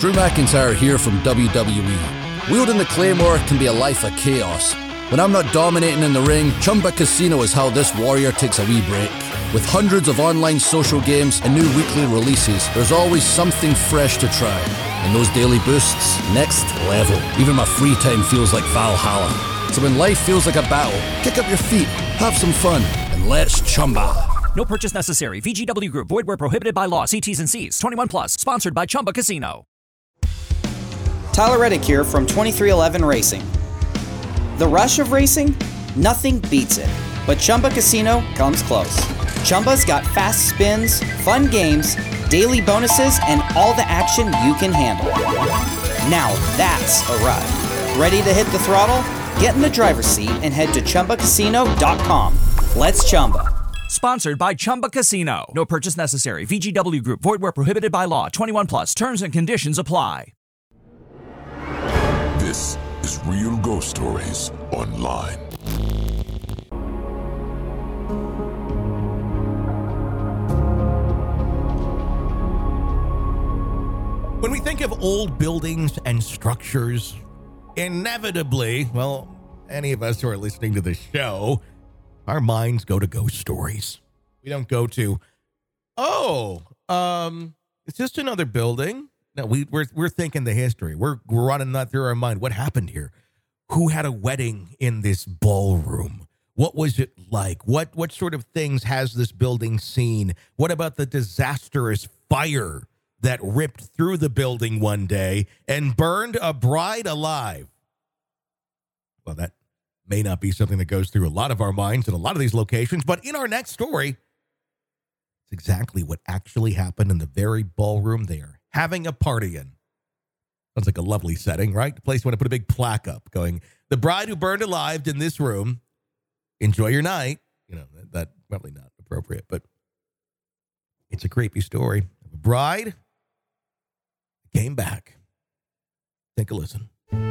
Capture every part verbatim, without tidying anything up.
Drew McIntyre here from W W E. Wielding the Claymore can be a life of chaos. When I'm not dominating in the ring, Chumba Casino is how this warrior takes a wee break. With hundreds of online social games and new weekly releases, there's always something fresh to try. And those daily boosts, next level. Even my free time feels like Valhalla. So when life feels like a battle, kick up your feet, have some fun, and let's Chumba. No purchase necessary. V G W Group. Void where prohibited by law. See T's and C's. twenty-one plus. Sponsored by Chumba Casino. Tyler Reddick here from twenty-three eleven Racing. The rush of racing? Nothing beats it. But Chumba Casino comes close. Chumba's got fast spins, fun games, daily bonuses, and all the action you can handle. Now that's a ride. Ready to hit the throttle? Get in the driver's seat and head to Chumba Casino dot com. Let's Chumba. Sponsored by Chumba Casino. No purchase necessary. V G W Group. Void where prohibited by law. twenty-one plus. Terms and conditions apply. This is Real Ghost Stories Online. When we think of old buildings and structures, inevitably, well, any of us who are listening to the show, our minds go to ghost stories. We don't go to, oh, um, it's just another building. No, we, we're we're thinking the history. We're we're running that through our mind. What happened here? Who had a wedding in this ballroom? What was it like? What what sort of things has this building seen? What about the disastrous fire that ripped through the building one day and burned a bride alive? Well, that may not be something that goes through a lot of our minds in a lot of these locations, but in our next story, it's exactly what actually happened in the very ballroom they are having a party in. Sounds like a lovely setting, right? The place you want to put a big plaque up going, the bride who burned alive in this room, enjoy your night. You know, that, that probably not appropriate, but it's a creepy story of a bride came back. Take a listen.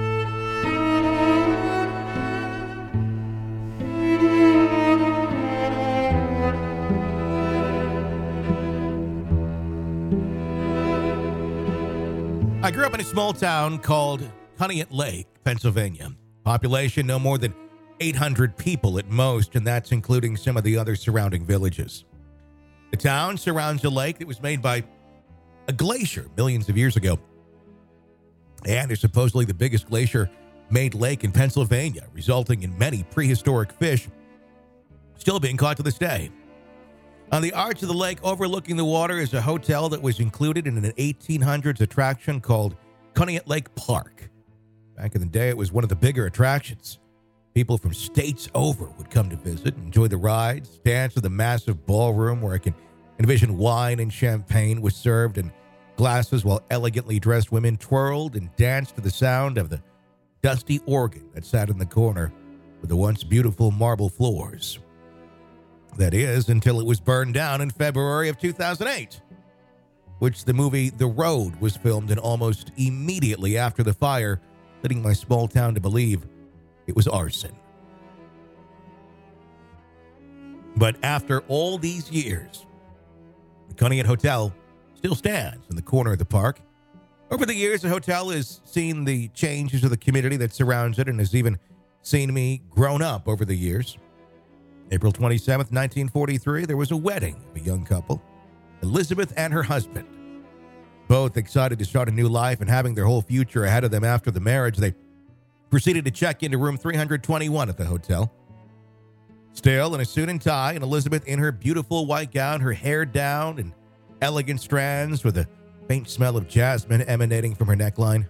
I grew up in a small town called Conneaut Lake, Pennsylvania. Population no more than eight hundred people at most, and that's including some of the other surrounding villages. The town surrounds a lake that was made by a glacier millions of years ago. And is supposedly the biggest glacier-made lake in Pennsylvania, resulting in many prehistoric fish still being caught to this day. On the arch of the lake overlooking the water is a hotel that was included in an eighteen hundreds attraction called Conneaut Lake Park. Back in the day, it was one of the bigger attractions. People from states over would come to visit, enjoy the rides, dance in the massive ballroom where I can envision wine and champagne was served in glasses while elegantly dressed women twirled and danced to the sound of the dusty organ that sat in the corner with the once beautiful marble floors. That is, until it was burned down in February of two thousand eight, which the movie The Road was filmed in almost immediately after the fire, leading my small town to believe it was arson. But after all these years, the Conneaut Hotel still stands in the corner of the park. Over the years, the hotel has seen the changes of the community that surrounds it and has even seen me grown up over the years. April twenty-seventh, nineteen forty-three, there was a wedding of a young couple, Elizabeth and her husband. Both excited to start a new life and having their whole future ahead of them after the marriage, they proceeded to check into room three twenty-one at the hotel. Still in a suit and tie, and Elizabeth in her beautiful white gown, her hair down in elegant strands with a faint smell of jasmine emanating from her neckline.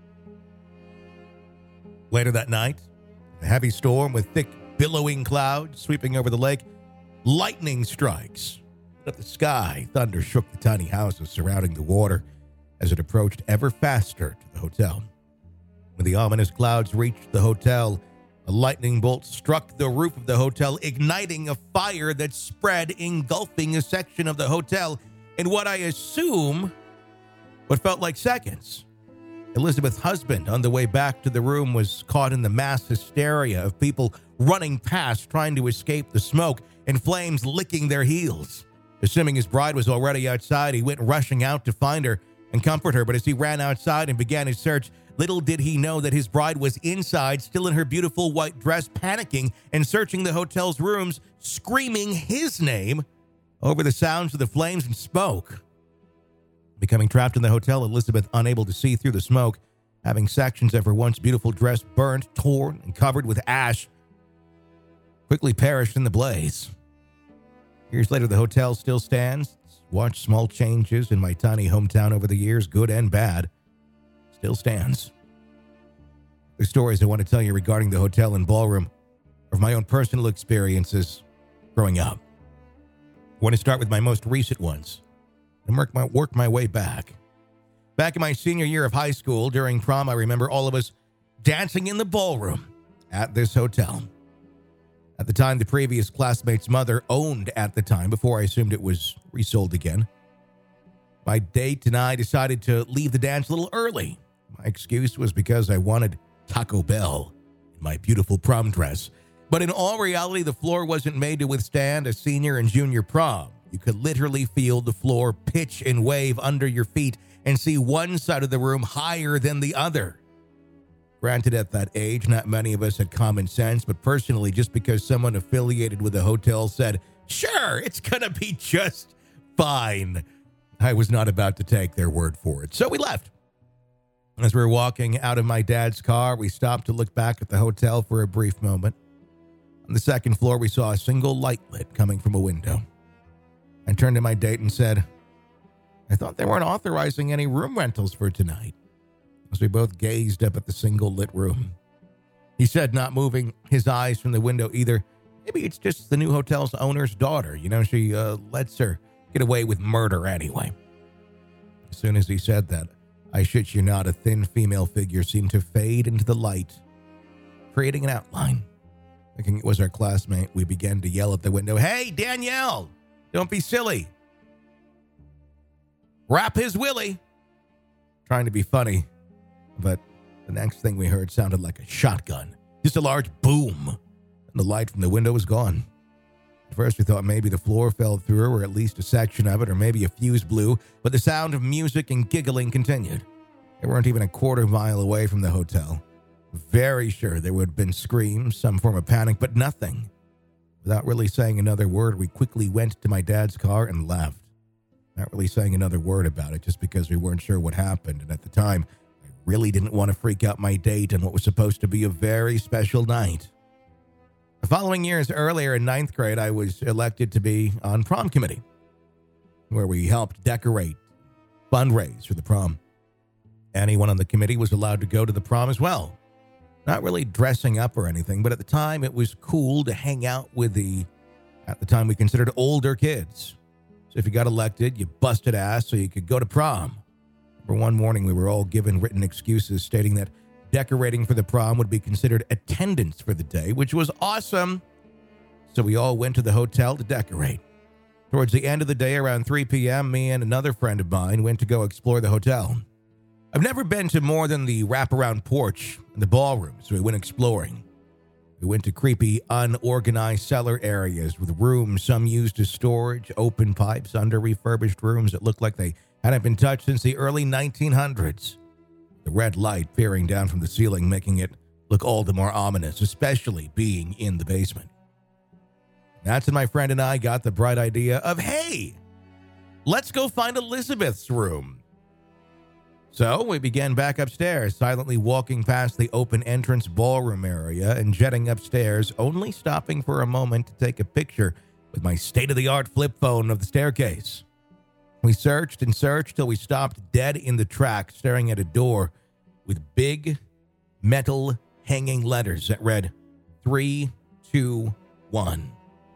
Later that night, a heavy storm with thick billowing clouds sweeping over the lake, lightning strikes lit up the sky. Thunder shook the tiny houses surrounding the water as it approached ever faster to the hotel. When the ominous clouds reached the hotel, a lightning bolt struck the roof of the hotel, igniting a fire that spread, engulfing a section of the hotel in what I assume what felt like seconds. Elizabeth's husband, on the way back to the room, was caught in the mass hysteria of people running past, trying to escape the smoke, and flames licking their heels. Assuming his bride was already outside, he went rushing out to find her and comfort her, but as he ran outside and began his search, little did he know that his bride was inside, still in her beautiful white dress, panicking and searching the hotel's rooms, screaming his name over the sounds of the flames and smoke. Becoming trapped in the hotel, Elizabeth, unable to see through the smoke, having sections of her once beautiful dress burnt, torn, and covered with ash, quickly perished in the blaze. Years later, the hotel still stands. Watched small changes in my tiny hometown over the years, good and bad. Still stands. The stories I want to tell you regarding the hotel and ballroom are of my own personal experiences growing up. I want to start with my most recent ones and work my, work my way back. Back in my senior year of high school, during prom, I remember all of us dancing in the ballroom at this hotel. At the time, the previous classmate's mother owned at the time, before I assumed it was resold again. My date and I decided to leave the dance a little early. My excuse was because I wanted Taco Bell in my beautiful prom dress. But in all reality, the floor wasn't made to withstand a senior and junior prom. You could literally feel the floor pitch and wave under your feet and see one side of the room higher than the other. Granted, at that age, not many of us had common sense, but personally, just because someone affiliated with the hotel said, "Sure, it's gonna be just fine," I was not about to take their word for it. So we left. As we were walking out of my dad's car, we stopped to look back at the hotel for a brief moment. On the second floor, we saw a single light lit coming from a window. I turned to my date and said, "I thought they weren't authorizing any room rentals for tonight," as we both gazed up at the single lit room. He said, not moving his eyes from the window either, "Maybe it's just the new hotel's owner's daughter. You know, she uh, lets her get away with murder anyway." As soon as he said that, I shit you not, a thin female figure seemed to fade into the light, creating an outline. Thinking it was our classmate, we began to yell at the window, "Hey, Danielle, don't be silly. Wrap his willy." Trying to be funny, but the next thing we heard sounded like a shotgun. Just a large boom, and the light from the window was gone. At first we thought maybe the floor fell through, or at least a section of it, or maybe a fuse blew, but the sound of music and giggling continued. They weren't even a quarter mile away from the hotel. Very sure there would have been screams, some form of panic, but nothing. Without really saying another word, we quickly went to my dad's car and left. Not really saying another word about it, just because we weren't sure what happened, and at the time, I really didn't want to freak out my date on what was supposed to be a very special night. The following years earlier, in ninth grade, I was elected to be on prom committee, where we helped decorate, fundraise for the prom. Anyone on the committee was allowed to go to the prom as well. Not really dressing up or anything, but at the time, it was cool to hang out with the, at the time we considered older kids. So if you got elected, you busted ass so you could go to prom. For one morning, we were all given written excuses stating that decorating for the prom would be considered attendance for the day, which was awesome. So we all went to the hotel to decorate. Towards the end of the day, around three p.m., me and another friend of mine went to go explore the hotel. I've never been to more than the wraparound porch and the ballroom, so we went exploring. We went to creepy, unorganized cellar areas with rooms some used as storage, open pipes, under-refurbished rooms that looked like they hadn't been touched since the early nineteen hundreds. The red light peering down from the ceiling, making it look all the more ominous, especially being in the basement. That's when my friend and I got the bright idea of, hey, let's go find Elizabeth's room. So we began back upstairs, silently walking past the open entrance ballroom area and jetting upstairs, only stopping for a moment to take a picture with my state-of-the-art flip phone of the staircase. We searched and searched till we stopped dead in the tracks, staring at a door with big metal hanging letters that read three two one.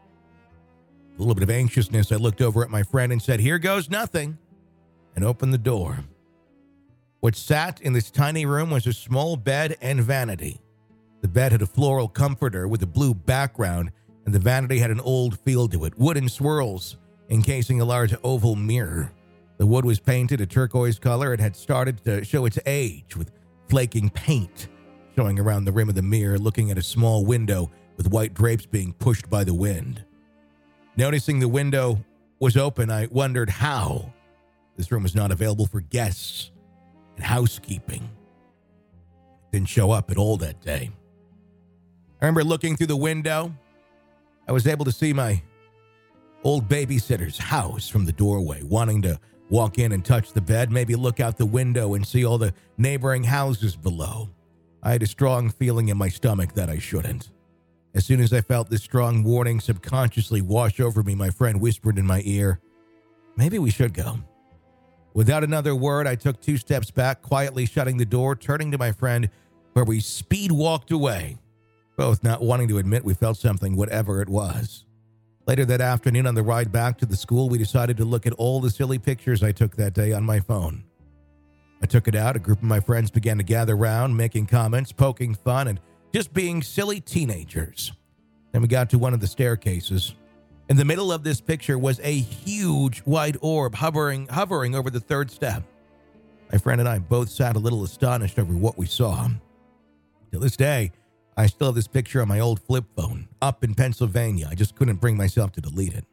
A little bit of anxiousness, I looked over at my friend and said, "Here goes nothing," and opened the door. What sat in this tiny room was a small bed and vanity. The bed had a floral comforter with a blue background, and the vanity had an old feel to it, wooden swirls encasing a large oval mirror. The wood was painted a turquoise color and had started to show its age, with flaking paint showing around the rim of the mirror, looking at a small window with white drapes being pushed by the wind. Noticing the window was open, I wondered how. This room was not available for guests and housekeeping. Didn't show up at all that day. I remember looking through the window. I was able to see my old babysitter's house from the doorway, wanting to walk in and touch the bed, maybe look out the window and see all the neighboring houses below. I had a strong feeling in my stomach that I shouldn't. As soon as I felt this strong warning subconsciously wash over me, my friend whispered in my ear, "Maybe we should go." Without another word, I took two steps back, quietly shutting the door, turning to my friend, where we speed walked away, both not wanting to admit we felt something, whatever it was. Later that afternoon on the ride back to the school, we decided to look at all the silly pictures I took that day on my phone. I took it out. A group of my friends began to gather around, making comments, poking fun, and just being silly teenagers. Then we got to one of the staircases. In the middle of this picture was a huge white orb hovering, hovering over the third step. My friend and I both sat a little astonished over what we saw. To this day, I still have this picture on my old flip phone, up in Pennsylvania. I just couldn't bring myself to delete it.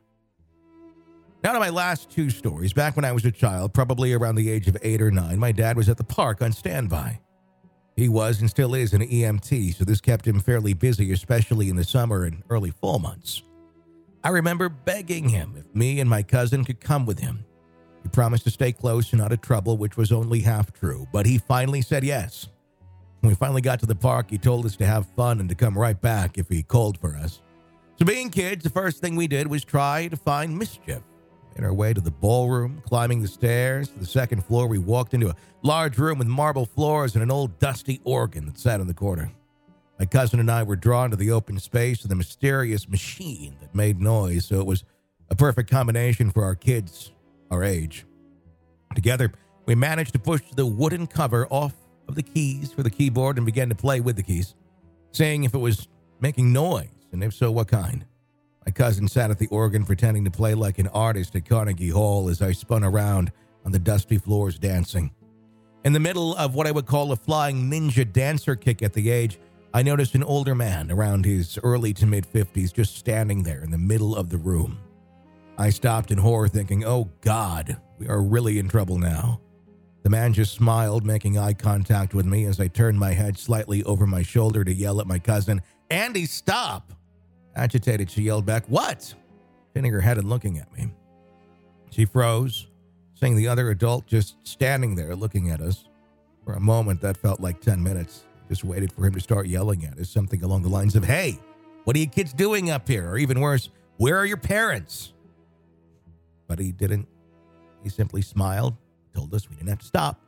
Now to my last two stories. Back when I was a child, probably around the age of eight or nine, my dad was at the park on standby. He was and still is an E M T, so this kept him fairly busy, especially in the summer and early fall months. I remember begging him if me and my cousin could come with him. He promised to stay close and out of trouble, which was only half true, but he finally said yes. When we finally got to the park, he told us to have fun and to come right back if he called for us. So being kids, the first thing we did was try to find mischief. Made our way to the ballroom, climbing the stairs. To the second floor, we walked into a large room with marble floors and an old dusty organ that sat in the corner. My cousin and I were drawn to the open space and the mysterious machine that made noise, so it was a perfect combination for our kids our age. Together, we managed to push the wooden cover off of the keys for the keyboard and began to play with the keys, saying if it was making noise, and if so, what kind. My cousin sat at the organ pretending to play like an artist at Carnegie Hall as I spun around on the dusty floors dancing. In the middle of what I would call a flying ninja dancer kick at the age, I noticed an older man around his early to mid-fifties just standing there in the middle of the room. I stopped in horror thinking, oh God, we are really in trouble now. The man just smiled, making eye contact with me as I turned my head slightly over my shoulder to yell at my cousin, "Andy, stop!" Agitated, she yelled back, "What?" Turning her head and looking at me. She froze, seeing the other adult just standing there looking at us. For a moment, that felt like ten minutes. Just waited for him to start yelling at us, something along the lines of, "Hey, what are you kids doing up here?" Or even worse, "Where are your parents?" But he didn't. He simply smiled, told us we didn't have to stop.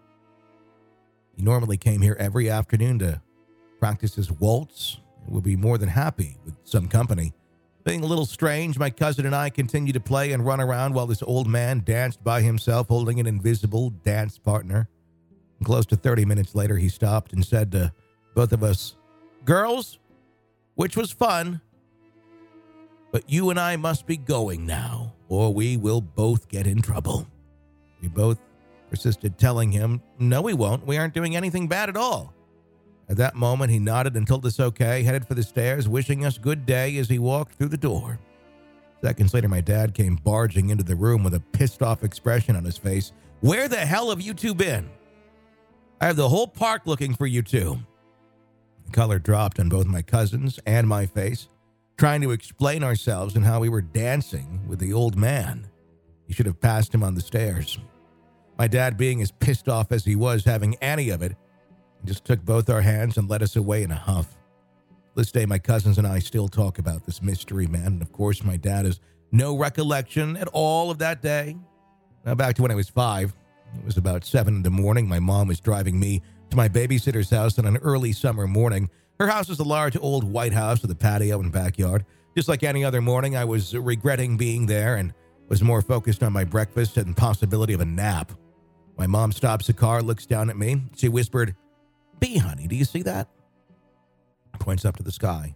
He normally came here every afternoon to practice his waltz and would be more than happy with some company. Being a little strange, my cousin and I continued to play and run around while this old man danced by himself, holding an invisible dance partner. And close to thirty minutes later, he stopped and said to both of us, "Girls, which was fun, but you and I must be going now, or we will both get in trouble." We both persisted, telling him, "No, we won't. We aren't doing anything bad at all." At that moment, he nodded and told us okay, headed for the stairs, wishing us good day as he walked through the door. Seconds later, my dad came barging into the room with a pissed-off expression on his face. "Where the hell have you two been? I have the whole park looking for you two." The color dropped on both my cousins and my face, trying to explain ourselves and how we were dancing with the old man. He should have passed him on the stairs. My dad, being as pissed off as he was having any of it, just took both our hands and led us away in a huff. This day, my cousins and I still talk about this mystery man, and of course, my dad has no recollection at all of that day. Now, back to when I was five. It was about seven in the morning. My mom was driving me to my babysitter's house on an early summer morning. Her house was a large old white house with a patio and backyard. Just like any other morning, I was regretting being there and was more focused on my breakfast and possibility of a nap. My mom stops the car, looks down at me. She whispered, "B, honey, do you see that?" Points up to the sky.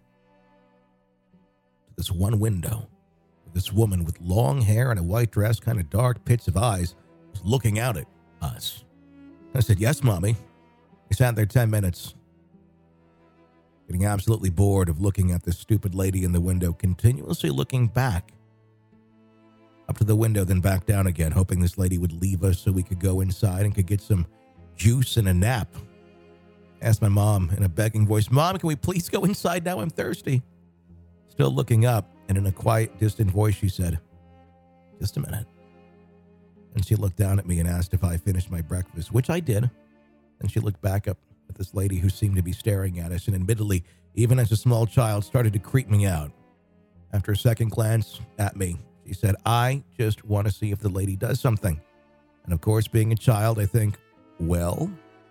To this one window. This woman with long hair and a white dress, kind of dark pits of eyes, was looking out at us. I said, "Yes, Mommy." We sat there ten minutes, getting absolutely bored of looking at this stupid lady in the window, continuously looking back up to the window, then back down again, hoping this lady would leave us so we could go inside and could get some juice and a nap. I asked my mom in a begging voice, "Mom, can we please go inside now? I'm thirsty." Still looking up, and in a quiet, distant voice, she said, "Just a minute." And she looked down at me and asked if I finished my breakfast, which I did. And she looked back up at this lady who seemed to be staring at us, and admittedly, even as a small child, started to creep me out. After a second glance at me, she said, "I just want to see if the lady does something." And of course, being a child, I think, well,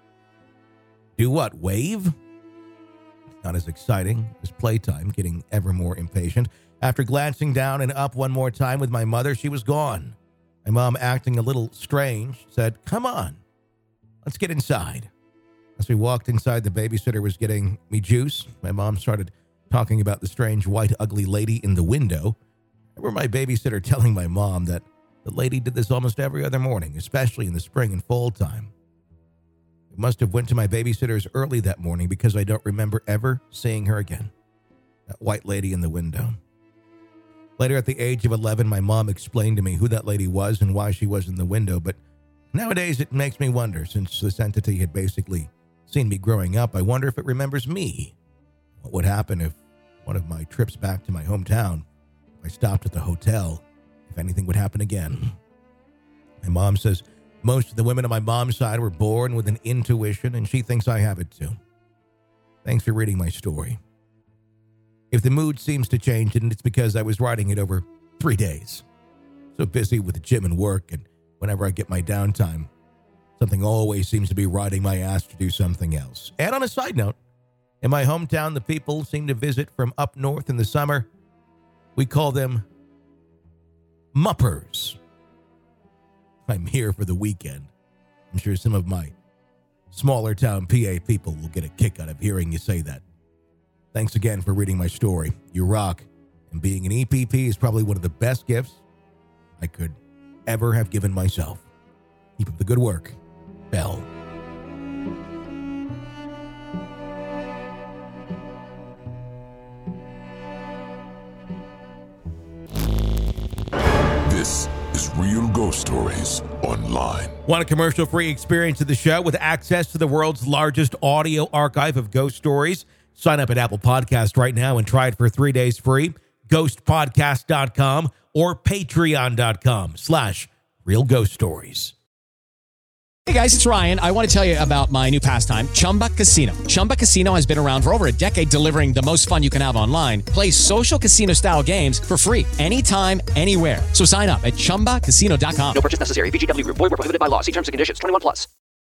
do what, wave? Not as exciting as playtime, getting ever more impatient. After glancing down and up one more time with my mother, she was gone. My mom, acting a little strange, said, "Come on, let's get inside." As we walked inside, the babysitter was getting me juice. My mom started talking about the strange, white, ugly lady in the window. I remember my babysitter telling my mom that the lady did this almost every other morning, especially in the spring and fall time. I must have went to my babysitter's early that morning because I don't remember ever seeing her again. That white lady in the window. Later, at the age of eleven, my mom explained to me who that lady was and why she was in the window, but nowadays it makes me wonder, since this entity had basically seen me growing up, I wonder if it remembers me. What would happen if one of my trips back to my hometown, if I stopped at the hotel, if anything would happen again? My mom says most of the women on my mom's side were born with an intuition, and she thinks I have it too. Thanks for reading my story. If the mood seems to change, and it's because I was writing it over three days. So busy with the gym and work, and whenever I get my downtime, something always seems to be riding my ass to do something else. And on a side note, in my hometown, the people seem to visit from up north in the summer. We call them Muppers. I'm here for the weekend. I'm sure some of my smaller town P A people will get a kick out of hearing you say that. Thanks again for reading my story. You rock. And being an E P P is probably one of the best gifts I could ever have given myself. Keep up the good work. Bell. This is Real Ghost Stories Online. Want a commercial-free experience of the show with access to the world's largest audio archive of ghost stories? Sign up at Apple Podcast right now and try it for three days free. ghost podcast dot com or patreon dot com slash real ghost stories. Hey guys, it's Ryan. I want to tell you about my new pastime, Chumba Casino. Chumba Casino has been around for over a decade, delivering the most fun you can have online. Play social casino-style games for free anytime, anywhere. So sign up at chumba casino dot com. No purchase necessary. V G W Group. Void where prohibited by law. See terms and conditions. twenty-one plus.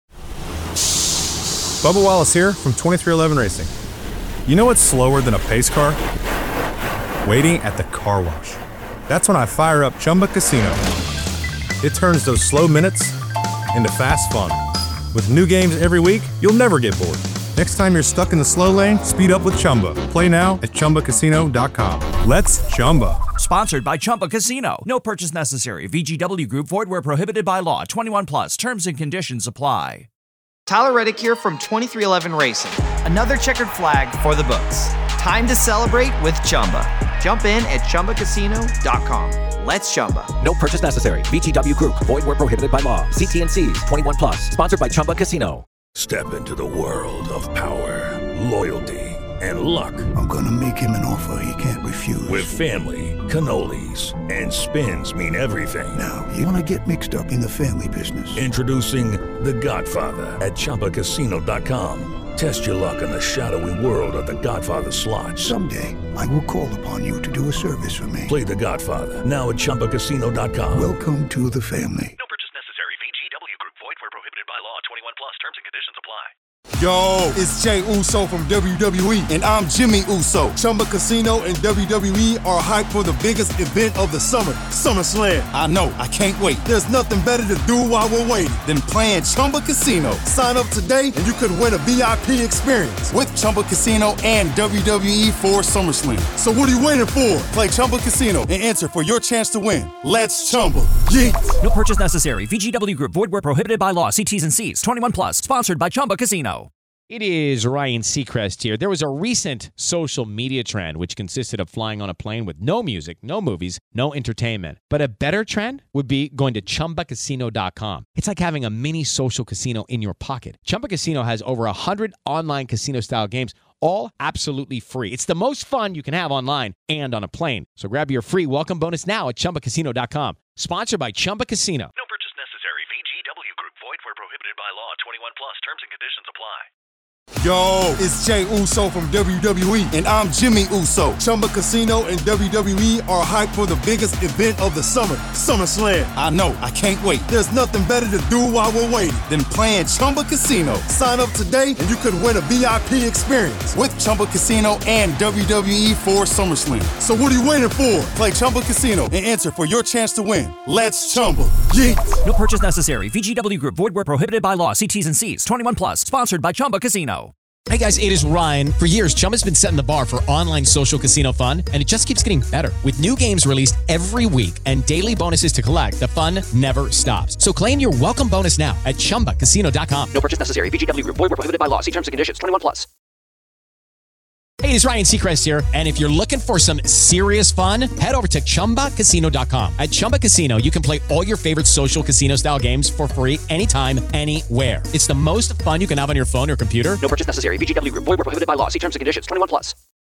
Bubba Wallace here from twenty-three eleven Racing. You know what's slower than a pace car? Waiting at the car wash. That's when I fire up Chumba Casino. It turns those slow minutes into fast fun. With new games every week, you'll never get bored. Next time you're stuck in the slow lane, speed up with Chumba. Play now at chumba casino dot com. Let's Chumba. Sponsored by Chumba Casino. No purchase necessary. V G W Group. Void where prohibited by law. twenty-one plus. Terms and conditions apply. Tyler Reddick here from twenty-three eleven Racing. Another checkered flag for the books. Time to celebrate with Chumba. Jump in at chumba casino dot com. Let's Chumba. No purchase necessary. V G W Group. Void where prohibited by law. See T and C's. twenty-one plus. Sponsored by Chumba Casino. Step into the world of power, loyalty, and luck. I'm gonna make him an offer he can't refuse. With family, cannolis, and spins mean everything. Now, you wanna get mixed up in the family business. Introducing The Godfather at chumba casino dot com. Test your luck in the shadowy world of The Godfather slot. Someday, I will call upon you to do a service for me. Play The Godfather now at chumba casino dot com. Welcome to the family. No purchase necessary. V G W Group. Void where prohibited by law. twenty-one plus. Terms and conditions apply. Yo, it's Jay Uso from W W E, and I'm Jimmy Uso. Chumba Casino and W W E are hyped for the biggest event of the summer, SummerSlam. I know, I can't wait. There's nothing better to do while we're waiting than playing Chumba Casino. Sign up today and you could win a V I P experience with Chumba Casino and W W E for SummerSlam. So what are you waiting for? Play Chumba Casino and enter for your chance to win. Let's Chumba. Yeet. No purchase necessary. V G W Group. Void where prohibited by law. See T's and C's. twenty-one plus. Sponsored by Chumba Casino. It is Ryan Seacrest here. There was a recent social media trend which consisted of flying on a plane with no music, no movies, no entertainment. But a better trend would be going to Chumba Casino dot com. It's like having a mini social casino in your pocket. Chumba Casino has over one hundred online casino-style games, all absolutely free. It's the most fun you can have online and on a plane. So grab your free welcome bonus now at Chumba Casino dot com. Sponsored by Chumba Casino. No purchase necessary. V G W Group. Void where prohibited by law. twenty-one plus. Terms and conditions apply. Yo, it's Jay Uso from W W E, and I'm Jimmy Uso. Chumba Casino and W W E are hyped for the biggest event of the summer, SummerSlam. I know, I can't wait. There's nothing better to do while we're waiting than playing Chumba Casino. Sign up today and you could win a V I P experience with Chumba Casino and W W E for SummerSlam. So what are you waiting for? Play Chumba Casino and enter for your chance to win. Let's Chumba. Yeah. No purchase necessary. V G W Group. Void where prohibited by law. See T's and C's. twenty-one plus. Sponsored by Chumba Casino. Hey guys, it is Ryan. For years, Chumba's been setting the bar for online social casino fun, and it just keeps getting better. With new games released every week and daily bonuses to collect, the fun never stops. So claim your welcome bonus now at Chumba Casino dot com. No purchase necessary. V G W Group. Void where prohibited by law. See terms and conditions. twenty-one plus. Hey, it's Ryan Seacrest here, and if you're looking for some serious fun, head over to Chumba Casino dot com. At Chumba Casino, you can play all your favorite social casino-style games for free anytime, anywhere. It's the most fun you can have on your phone or computer. No purchase necessary. V G W Group. Void where prohibited by law. See terms and conditions. twenty-one plus.